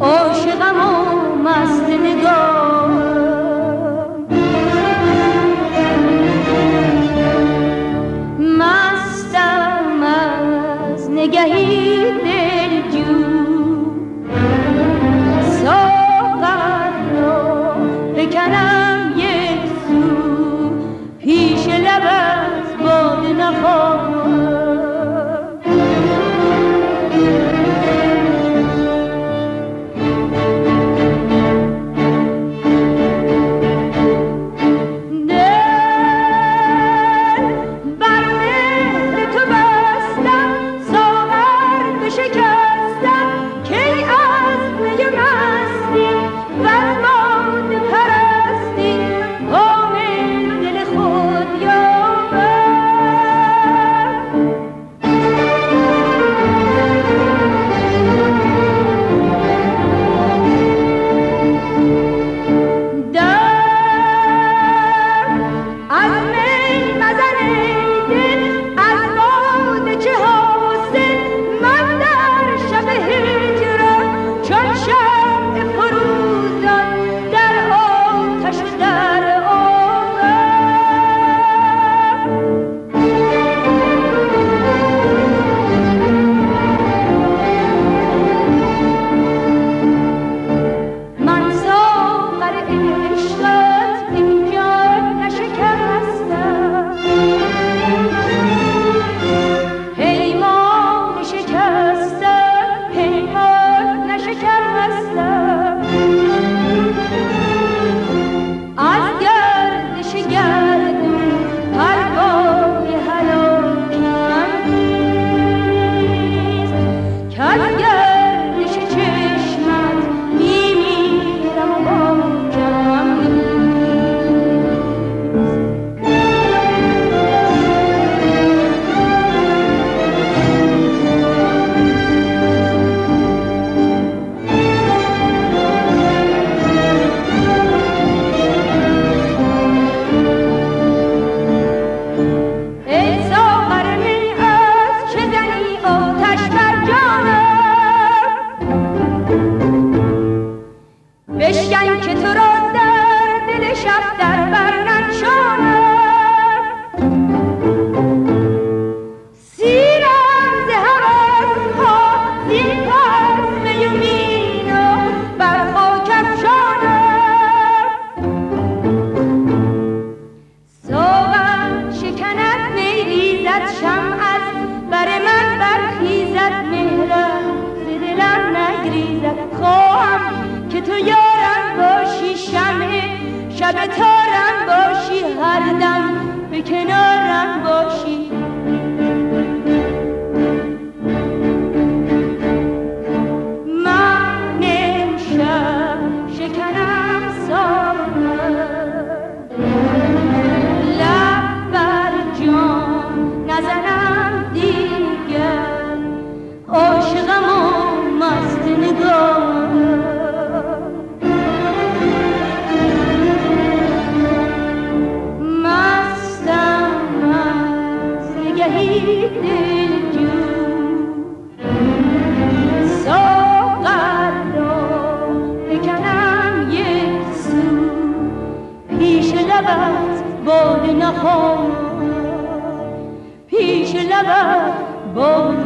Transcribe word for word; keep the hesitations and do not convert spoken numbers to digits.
عاشقم و مست نگاه، مستم از نگهی دلجو. ساغر رو بکنم یک سو، پیش لبت باده نخواهم. بشکن که تو را در دل شب در بر ننشانم، سیرم ز هوس‌ها زین پس می و مینا بر خاک افشانم. ساغر شکند می ریزد شمع از بر من برخیزد، مهرم ز دلم نگریزد. خواهم که تو یارم باشی، شمع شب تارم باشی، هر دم به کنارم باشی. من امشب شکنم ساغر، لب بر جام نزنم دیگر، عاشقم و مست نگاه. دلجو ساغر رو بکنم یک سو، پیش لبت باده نخواهم، پیش لبت باده